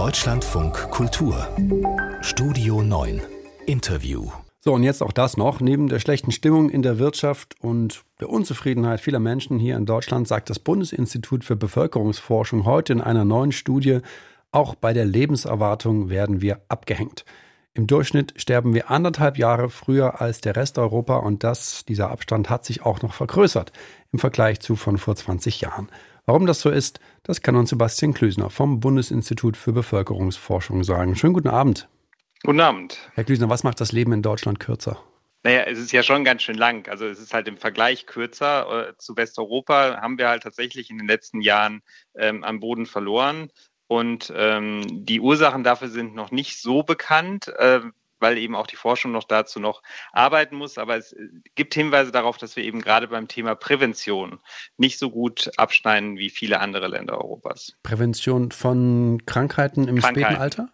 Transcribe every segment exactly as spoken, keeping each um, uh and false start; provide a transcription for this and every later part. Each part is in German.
Deutschlandfunk Kultur Studio neun Interview. So, und jetzt auch das noch. Neben der schlechten Stimmung in der Wirtschaft und der Unzufriedenheit vieler Menschen hier in Deutschland sagt das Bundesinstitut für Bevölkerungsforschung heute in einer neuen Studie, auch bei der Lebenserwartung werden wir abgehängt. Im Durchschnitt sterben wir anderthalb Jahre früher als der Rest Europa und das, dieser Abstand hat sich auch noch vergrößert im Vergleich zu von vor zwanzig Jahren. Warum das so ist, das kann uns Sebastian Klüsner vom Bundesinstitut für Bevölkerungsforschung sagen. Schönen guten Abend. Guten Abend. Herr Klüsner, was macht das Leben in Deutschland kürzer? Naja, es ist ja schon ganz schön lang. Also es ist halt im Vergleich kürzer. Äh, zu Westeuropa haben wir halt tatsächlich in den letzten Jahren ähm, an Boden verloren. Und ähm, die Ursachen dafür sind noch nicht so bekannt, äh, weil eben auch die Forschung noch dazu noch arbeiten muss. Aber es gibt Hinweise darauf, dass wir eben gerade beim Thema Prävention nicht so gut abschneiden wie viele andere Länder Europas. Prävention von Krankheiten im Krankheiten. späten Alter?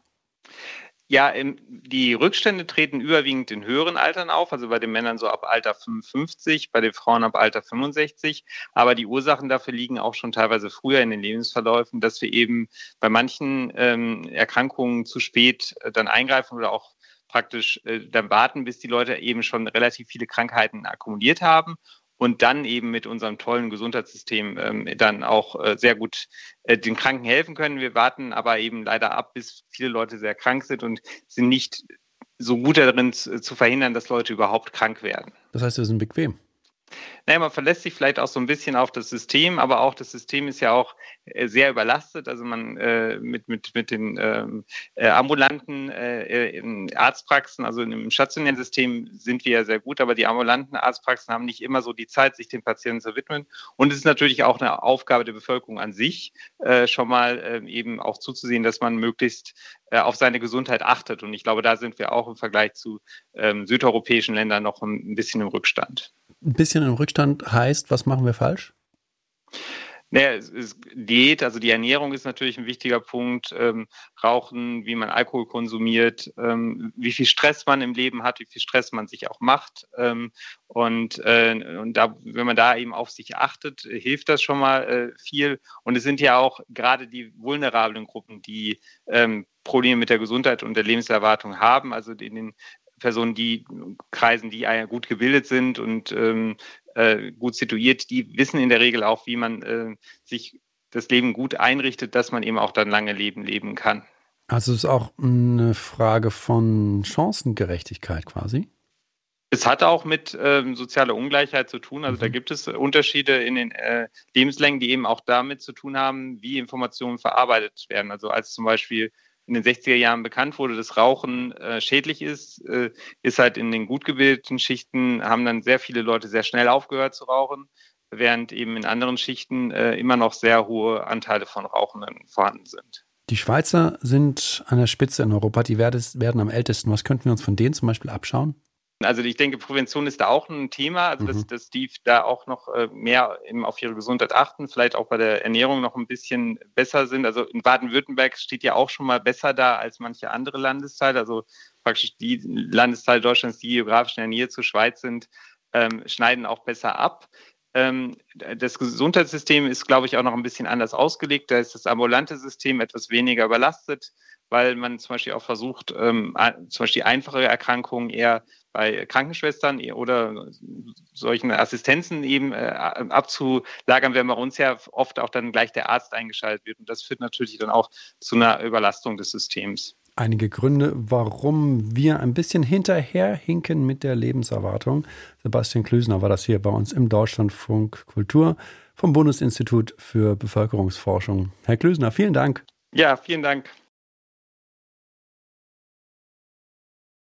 Ja, die Rückstände treten überwiegend in höheren Altern auf, also bei den Männern so ab Alter fünfundfünfzig, bei den Frauen ab Alter fünfundsechzig. Aber die Ursachen dafür liegen auch schon teilweise früher in den Lebensverläufen, dass wir eben bei manchen ähm, Erkrankungen zu spät äh, dann eingreifen oder auch praktisch äh, dann warten, bis die Leute eben schon relativ viele Krankheiten akkumuliert haben. Und dann eben mit unserem tollen Gesundheitssystem ähm, dann auch äh, sehr gut äh, den Kranken helfen können. Wir warten aber eben leider ab, bis viele Leute sehr krank sind und sind nicht so gut darin zu, zu verhindern, dass Leute überhaupt krank werden. Das heißt, wir sind bequem. Naja, man verlässt sich vielleicht auch so ein bisschen auf das System, aber auch das System ist ja auch äh, sehr überlastet. Also man äh, mit, mit, mit den ähm, äh, ambulanten äh, in Arztpraxen, also im stationären System sind wir ja sehr gut, aber die ambulanten Arztpraxen haben nicht immer so die Zeit, sich den Patienten zu widmen. Und es ist natürlich auch eine Aufgabe der Bevölkerung an sich, äh, schon mal äh, eben auch zuzusehen, dass man möglichst äh, auf seine Gesundheit achtet. Und ich glaube, da sind wir auch im Vergleich zu ähm, südeuropäischen Ländern noch ein, ein bisschen im Rückstand. Ein bisschen im Rückstand heißt, was machen wir falsch? Naja, es ist Diät, also die Ernährung ist natürlich ein wichtiger Punkt. Ähm, Rauchen, wie man Alkohol konsumiert, ähm, wie viel Stress man im Leben hat, wie viel Stress man sich auch macht. Ähm, und äh, und da, wenn man da eben auf sich achtet, hilft das schon mal äh, viel. Und es sind ja auch gerade die vulnerablen Gruppen, die ähm, Probleme mit der Gesundheit und der Lebenserwartung haben, also in den Personen, die kreisen, die gut gebildet sind und ähm, äh, gut situiert, die wissen in der Regel auch, wie man äh, sich das Leben gut einrichtet, dass man eben auch dann lange Leben leben kann. Also es ist auch eine Frage von Chancengerechtigkeit quasi? Es hat auch mit ähm, sozialer Ungleichheit zu tun. Also mhm. da gibt es Unterschiede in den äh, Lebenslängen, die eben auch damit zu tun haben, wie Informationen verarbeitet werden. Also als zum Beispiel in den sechziger Jahren bekannt wurde, dass Rauchen äh, schädlich ist, äh, ist halt in den gut gebildeten Schichten, haben dann sehr viele Leute sehr schnell aufgehört zu rauchen, während eben in anderen Schichten äh, immer noch sehr hohe Anteile von Rauchenden vorhanden sind. Die Schweizer sind an der Spitze in Europa, die werden, werden am ältesten. Was könnten wir uns von denen zum Beispiel abschauen? Also ich denke, Prävention ist da auch ein Thema, also dass, mhm. dass die da auch noch mehr eben auf ihre Gesundheit achten, vielleicht auch bei der Ernährung noch ein bisschen besser sind. Also in Baden-Württemberg steht ja auch schon mal besser da als manche andere Landesteile. Also praktisch die Landesteile Deutschlands, die geografisch in der Nähe zur Schweiz sind, ähm, schneiden auch besser ab. Ähm, das Gesundheitssystem ist, glaube ich, auch noch ein bisschen anders ausgelegt. Da ist das ambulante System etwas weniger überlastet, weil man zum Beispiel auch versucht, ähm, zum Beispiel einfache Erkrankungen eher bei Krankenschwestern oder solchen Assistenzen eben äh, abzulagern, wenn bei uns ja oft auch dann gleich der Arzt eingeschaltet wird. Und das führt natürlich dann auch zu einer Überlastung des Systems. Einige Gründe, warum wir ein bisschen hinterherhinken mit der Lebenserwartung. Sebastian Klüsner war das hier bei uns im Deutschlandfunk Kultur vom Bundesinstitut für Bevölkerungsforschung. Herr Klüsner, vielen Dank. Ja, vielen Dank.